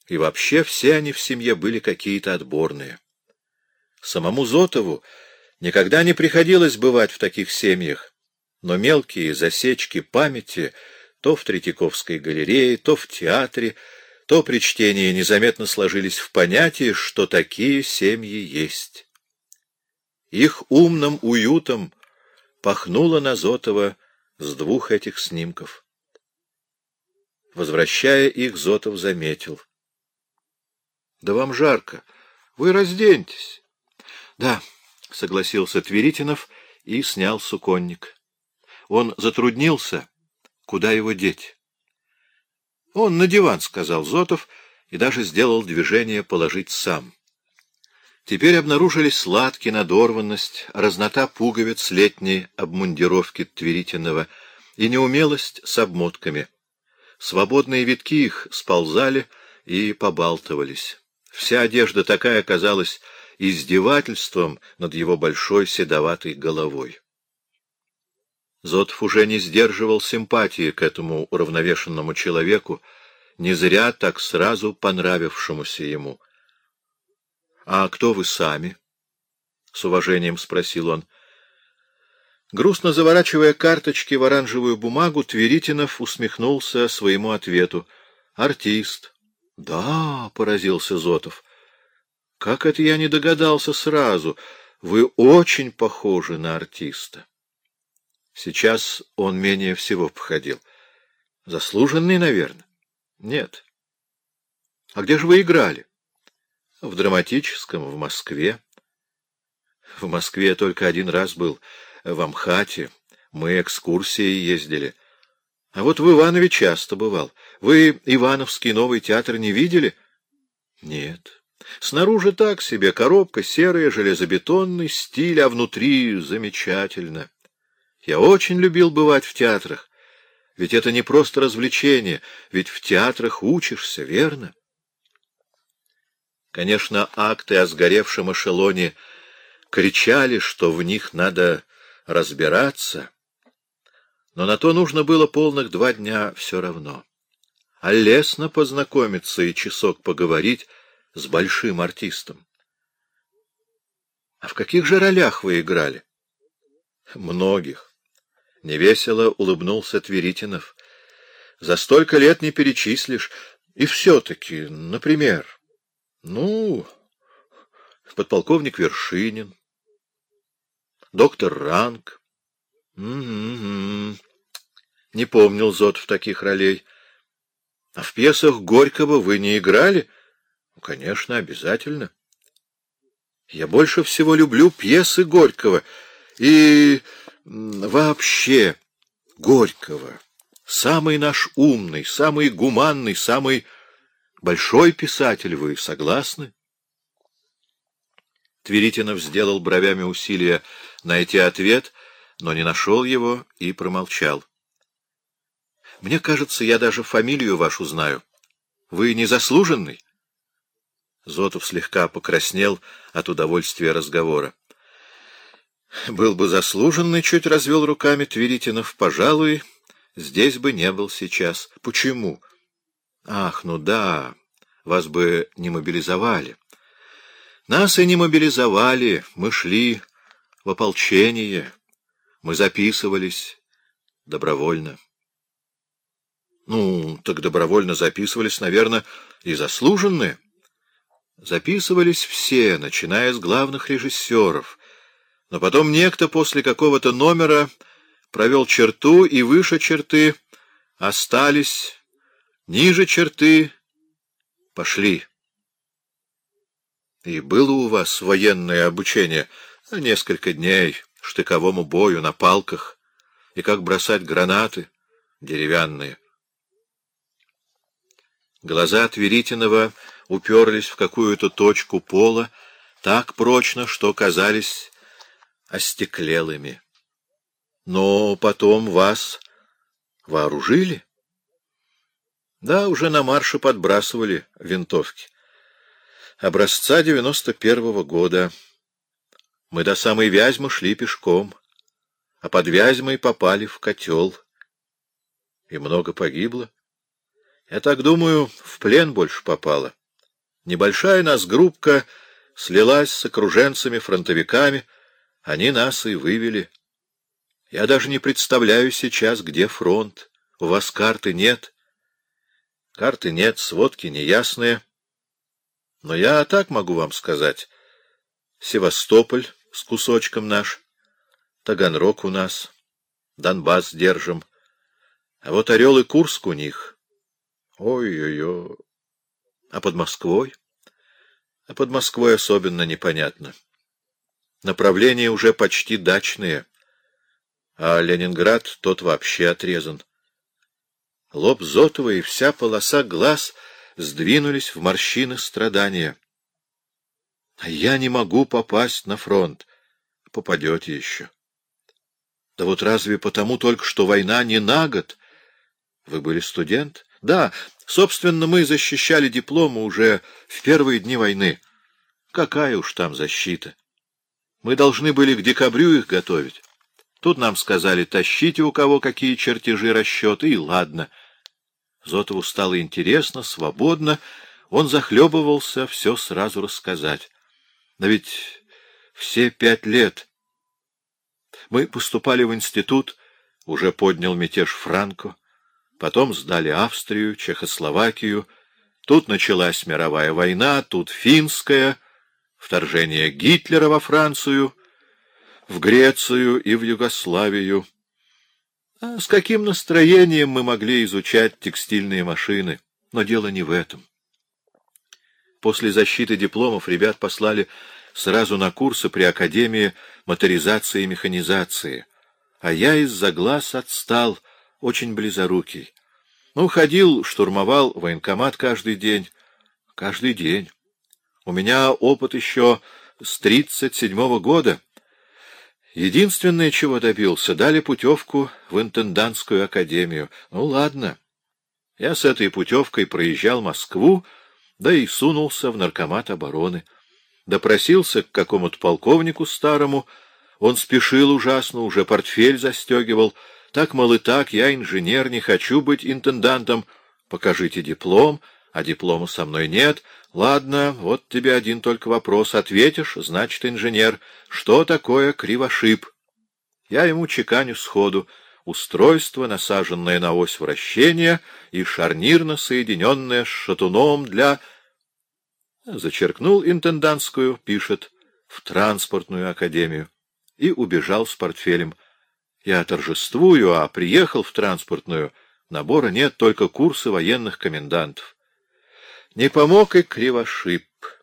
И вообще все они в семье были какие-то отборные. Самому Зотову никогда не приходилось бывать в таких семьях, но мелкие засечки памяти то в Третьяковской галерее, то в театре, то при чтении незаметно сложились в понятие, что такие семьи есть. Их умным уютом пахнуло на Зотова с двух этих снимков. Возвращая их, Зотов заметил: — Да вам жарко. Вы разденьтесь. — Да, — согласился Тверитинов и снял суконник. Он затруднился, куда его деть. — Он на диван, — сказал Зотов, и даже сделал движение положить сам. Теперь обнаружились складки, надорванность, разнота пуговиц летней обмундировки Тверитинова и неумелость с обмотками. Свободные витки их сползали и побалтывались. Вся одежда такая казалась издевательством над его большой седоватой головой. Зотов уже не сдерживал симпатии к этому уравновешенному человеку, не зря так сразу понравившемуся ему. — А кто вы сами? — с уважением спросил он. Грустно заворачивая карточки в оранжевую бумагу, Тверитинов усмехнулся своему ответу. — Артист. — Да, — поразился Зотов. — Как это я не догадался сразу? Вы очень похожи на артиста. Сейчас он менее всего походил. Заслуженный, наверное? Нет. А где же вы играли? В драматическом, в Москве. В Москве только один раз был, в Амхате. Мы экскурсией ездили. А вот в Иванове часто бывал. Вы Ивановский новый театр не видели? Нет. Снаружи так себе, коробка серая, железобетонный стиль, а внутри замечательно. Я очень любил бывать в театрах. Ведь это не просто развлечение, ведь в театрах учишься, верно? Конечно, акты о сгоревшем эшелоне кричали, что в них надо разбираться, но на то нужно было полных 2 дня все равно. А лестно познакомиться и часок поговорить с большим артистом. — А в каких же ролях вы играли? — Многих. Невесело улыбнулся Тверитинов. — За столько лет не перечислишь. И все-таки, например... Ну, подполковник Вершинин, доктор Ранг. Не помнил Зотов таких ролей. А в пьесах Горького вы не играли? Ну, конечно, обязательно. Я больше всего люблю пьесы Горького. И вообще Горького. Самый наш умный, самый гуманный, самый... большой писатель, вы согласны? Тверитинов сделал бровями усилия найти ответ, но не нашел его и промолчал. — Мне кажется, я даже фамилию вашу знаю. Вы незаслуженный? Зотов слегка покраснел от удовольствия разговора. — Был бы заслуженный, — чуть развел руками Тверитинов, — пожалуй, здесь бы не был сейчас. — Почему? — Ах, ну да, вас бы не мобилизовали. Нас и не мобилизовали, мы шли в ополчение, мы записывались добровольно. Ну, так добровольно записывались, наверное, и заслуженные. Записывались все, начиная с главных режиссеров. Но потом некто после какого-то номера провел черту, и выше черты остались, ниже черты пошли. И было у вас военное обучение? Несколько дней штыковому бою на палках, и как бросать гранаты деревянные. Глаза Тверитинова уперлись в какую-то точку пола так прочно, что казались остеклелыми. Но потом вас вооружили? Да, уже на марше подбрасывали винтовки. Образца 91-го года. Мы до самой Вязьмы шли пешком, а под Вязьмой попали в котел. И много погибло. Я так думаю, в плен больше попало. Небольшая нас группка слилась с окруженцами-фронтовиками, они нас и вывели. Я даже не представляю сейчас, где фронт. У вас карты нет? Карты нет, сводки неясные. Но я так могу вам сказать. Севастополь с кусочком наш, Таганрог у нас, Донбасс держим. А вот Орел и Курск у них. Ой-ой-ой. А под Москвой? А под Москвой особенно непонятно. Направления уже почти дачные. А Ленинград тот вообще отрезан. Лоб Зотова и вся полоса глаз сдвинулись в морщины страдания. А я не могу попасть на фронт. Попадете еще. Да вот разве потому только, что война не на год? Вы были студент? Да, собственно, мы защищали дипломы уже в первые дни войны. Какая уж там защита. Мы должны были к декабрю их готовить. Тут нам сказали, тащите у кого какие чертежи, расчеты, и ладно. Зотову стало интересно, свободно. Он захлебывался все сразу рассказать. Но ведь все 5 лет мы поступали в институт, уже поднял мятеж Франко, потом сдали Австрию, Чехословакию, тут началась мировая война, тут финская, вторжение Гитлера во Францию, в Грецию и в Югославию. А с каким настроением мы могли изучать текстильные машины? Но дело не в этом. После защиты дипломов ребят послали сразу на курсы при Академии моторизации и механизации. А я из-за глаз отстал, очень близорукий. Ну, ходил, штурмовал военкомат каждый день. Каждый день. У меня опыт еще с 37-го года. Единственное, чего добился, дали путевку в интендантскую академию. Ну, ладно. Я с этой путевкой проезжал Москву, да и сунулся в наркомат обороны. Допросился к какому-то полковнику старому. Он спешил ужасно, уже портфель застегивал. Так, мол, и так, я инженер, не хочу быть интендантом. Покажите диплом, а диплома со мной нет. Ладно, вот тебе один только вопрос. Ответишь, значит, инженер. Что такое кривошип? Я ему чеканю сходу. Устройство, насаженное на ось вращения и шарнирно соединенное с шатуном для... Зачеркнул интендантскую, пишет, в транспортную академию. И убежал с портфелем. Я торжествую, а приехал в транспортную. Набора нет, только курсы военных комендантов. Не помог и кривошип.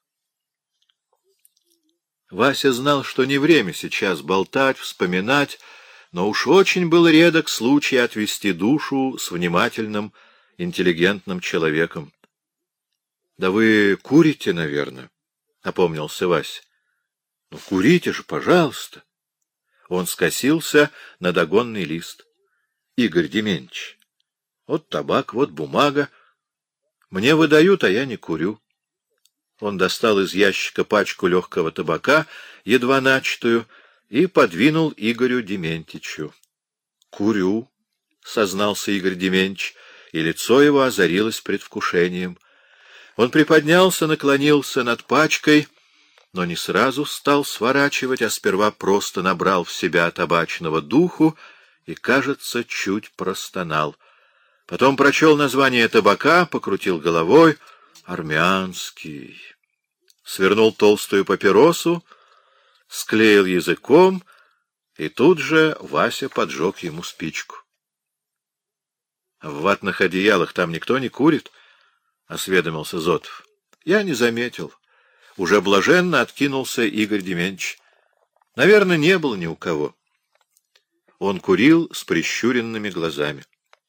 Вася знал, что не время сейчас болтать, вспоминать, но уж очень был редок случай отвести душу с внимательным, интеллигентным человеком. — Да вы курите, наверное, — опомнился Вася. — Ну, курите же, пожалуйста. Он скосился на догонный лист. — Игорь Дементьевич, вот табак, вот бумага. Мне выдают, а я не курю. Он достал из ящика пачку легкого табака, едва начатую, и подвинул Игорю Дементьевичу. — Курю, — сознался Игорь Дементьевич, и лицо его озарилось предвкушением. Он приподнялся, наклонился над пачкой, но не сразу стал сворачивать, а сперва просто набрал в себя табачного духу и, кажется, чуть простонал. Потом прочел название табака, покрутил головой. Армянский. Свернул толстую папиросу, склеил языком, и тут же Вася поджег ему спичку. — В ватных одеялах там никто не курит? — осведомился Зотов. — Я не заметил. Уже блаженно откинулся Игорь Дементьевич. Наверное, не было ни у кого. Он курил с прищуренными глазами.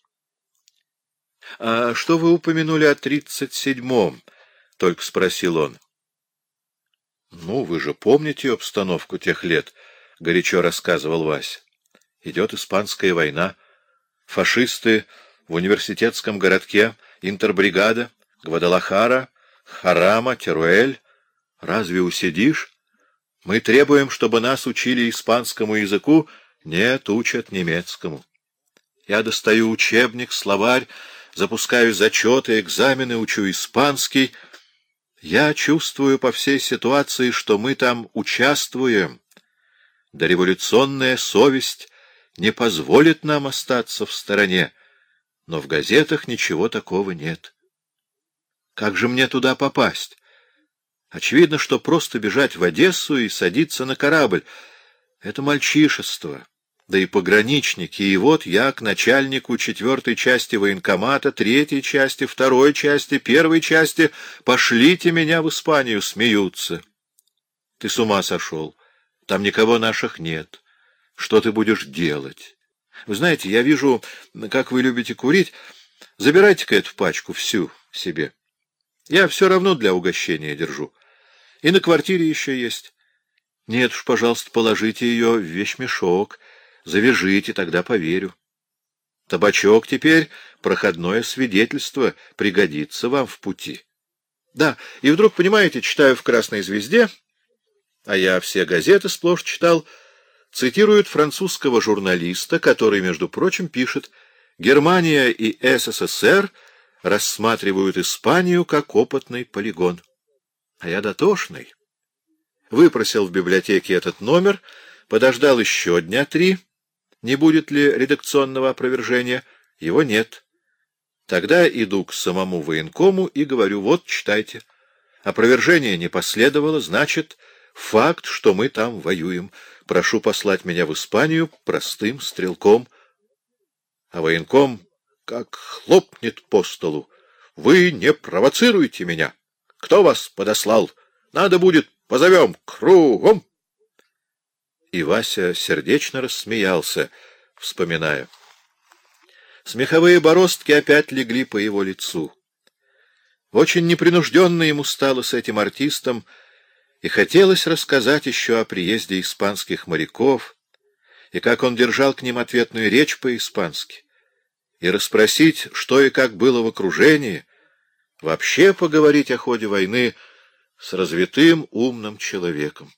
— А что вы упомянули о 37-м? — только спросил он. — Ну, вы же помните обстановку тех лет, — горячо рассказывал Вася. — Идет испанская война. Фашисты в университетском городке, интербригада, Гвадалахара, Харама, Теруэль. Разве усидишь? Мы требуем, чтобы нас учили испанскому языку. Нет, учат немецкому. Я достаю учебник, словарь, запускаю зачеты, экзамены, учу испанский. Я чувствую по всей ситуации, что мы там участвуем. Дореволюционная совесть не позволит нам остаться в стороне, но в газетах ничего такого нет. Как же мне туда попасть? Очевидно, что просто бежать в Одессу и садиться на корабль — это мальчишество. Да и пограничники, и вот я к начальнику 4-й части военкомата, 3-й части, 2-й части, 1-й части. Пошлите меня в Испанию, смеются. Ты с ума сошел. Там никого наших нет. Что ты будешь делать? Вы знаете, я вижу, как вы любите курить. Забирайте-ка эту пачку всю себе. Я все равно для угощения держу. И на квартире еще есть. Нет уж, пожалуйста, положите ее в вещмешок. Завяжите, тогда поверю. Табачок теперь — проходное свидетельство, пригодится вам в пути. Да, и вдруг, понимаете, читаю в «Красной звезде», а я все газеты сплошь читал, цитируют французского журналиста, который, между прочим, пишет: «Германия и СССР рассматривают Испанию как опытный полигон». А я дотошный. Выпросил в библиотеке этот номер, подождал еще дня 3, не будет ли редакционного опровержения. Его нет. Тогда иду к самому военкому и говорю: вот, читайте. Опровержения не последовало, значит, факт, что мы там воюем. Прошу послать меня в Испанию простым стрелком. А военком как хлопнет по столу: вы не провоцируйте меня. Кто вас подослал? Надо будет, позовем кругом. И Вася сердечно рассмеялся, вспоминая. Смеховые бороздки опять легли по его лицу. Очень непринужденно ему стало с этим артистом, и хотелось рассказать еще о приезде испанских моряков, и как он держал к ним ответную речь по-испански, и расспросить, что и как было в окружении, вообще поговорить о ходе войны с развитым умным человеком.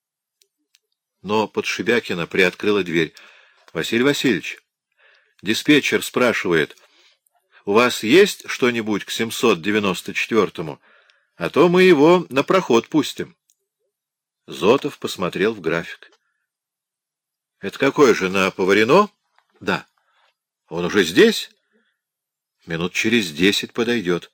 Но Подшибякина приоткрыла дверь. — Василий Васильевич, диспетчер спрашивает, у вас есть что-нибудь к 794-му? А то мы его на проход пустим. Зотов посмотрел в график. — Это какой же, на Поварино? — Да. — Он уже здесь? — Минут через 10 подойдет.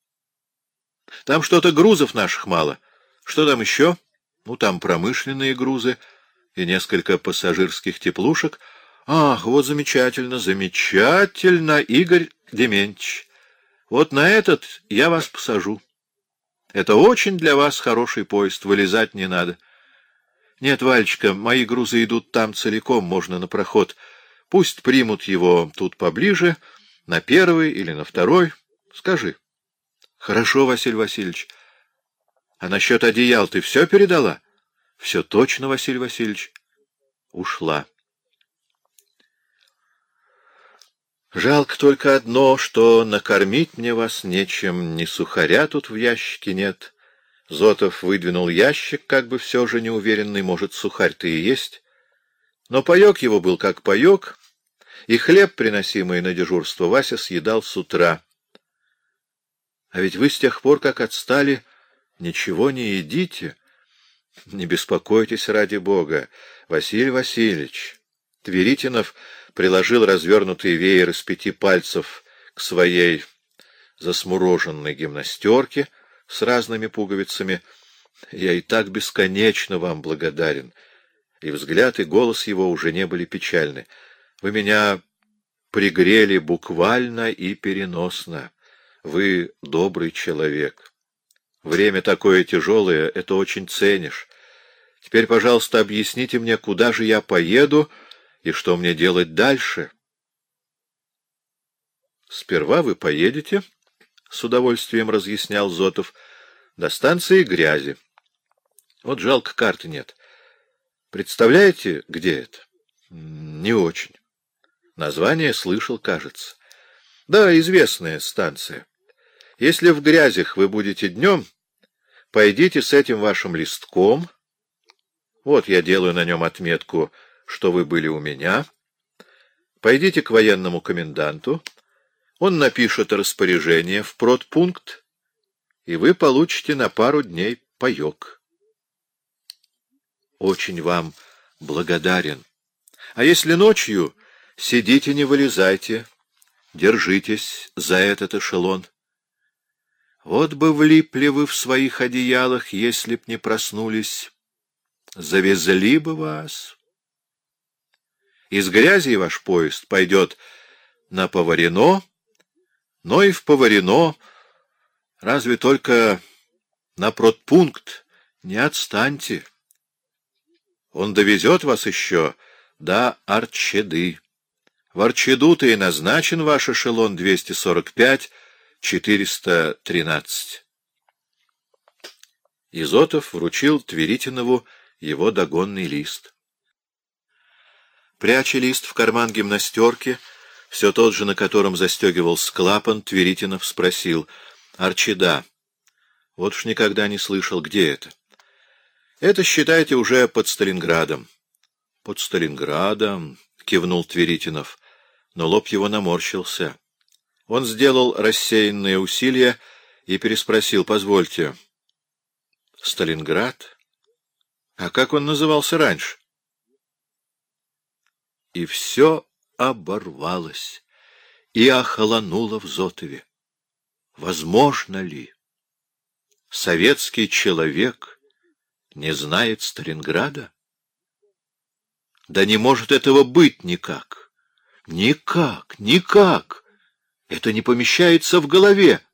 — Там что-то грузов наших мало. Что там еще? — Ну, там промышленные грузы и несколько пассажирских теплушек. Ах, вот замечательно, замечательно, Игорь Дементьевич. Вот на этот я вас посажу. Это очень для вас хороший поезд, вылезать не надо. Нет, Валечка, мои грузы идут там целиком, можно на проход. Пусть примут его тут поближе, на 1-й или на 2-й. Скажи. Хорошо, Василий Васильевич. А насчет одеял ты все передала? Все точно, Василий Васильевич. Ушла. Жалко только одно, что накормить мне вас нечем, ни сухаря тут в ящике нет. Зотов выдвинул ящик, как бы все же неуверенный, может, сухарь-то и есть. Но паек его был как паек, и хлеб, приносимый на дежурство, Вася съедал с утра. А ведь вы с тех пор, как отстали, ничего не едите. Не беспокойтесь ради Бога, Василий Васильевич. Тверитинов приложил развернутый веер из 5 пальцев к своей засмуроженной гимнастерке с разными пуговицами. Я и так бесконечно вам благодарен. И взгляд, и голос его уже не были печальны. Вы меня пригрели буквально и переносно. Вы добрый человек. Время такое тяжелое, это очень ценишь. Теперь, пожалуйста, объясните мне, куда же я поеду и что мне делать дальше. Сперва вы поедете, — с удовольствием разъяснял Зотов, — до станции Грязи. Вот жалко, карты нет. Представляете, где это? Не очень. Название слышал, кажется. Да, известная станция. Если в Грязях вы будете днем, пойдите с этим вашим листком. Вот я делаю на нем отметку, что вы были у меня. Пойдите к военному коменданту. Он напишет распоряжение в продпункт. и вы получите на пару дней паёк. Очень вам благодарен. А если ночью, сидите, не вылезайте, держитесь за этот эшелон. Вот бы влипли вы в своих одеялах, если б не проснулись. Завезли бы вас. Из грязи ваш поезд пойдет на Поварино, но и в Поварино разве только на продпункт не отстаньте. Он довезет вас еще до Арчеды. В Арчеду-то и назначен ваш эшелон 245-413. Изотов вручил Тверитинову его догонный лист. Пряча лист в карман гимнастерки, все тот же, на котором застегивался клапан, Тверитинов спросил: «Арчеда, вот уж никогда не слышал, где это?» «Это, считайте, уже под Сталинградом». «Под Сталинградом», — кивнул Тверитинов, но лоб его наморщился. Он сделал рассеянные усилия и переспросил: «Позвольте, Сталинград? А как он назывался раньше?» И все оборвалось и охолонуло в Зотове. Возможно ли? Советский человек не знает Сталинграда? Да не может этого быть никак. Никак, никак. Это не помещается в голове.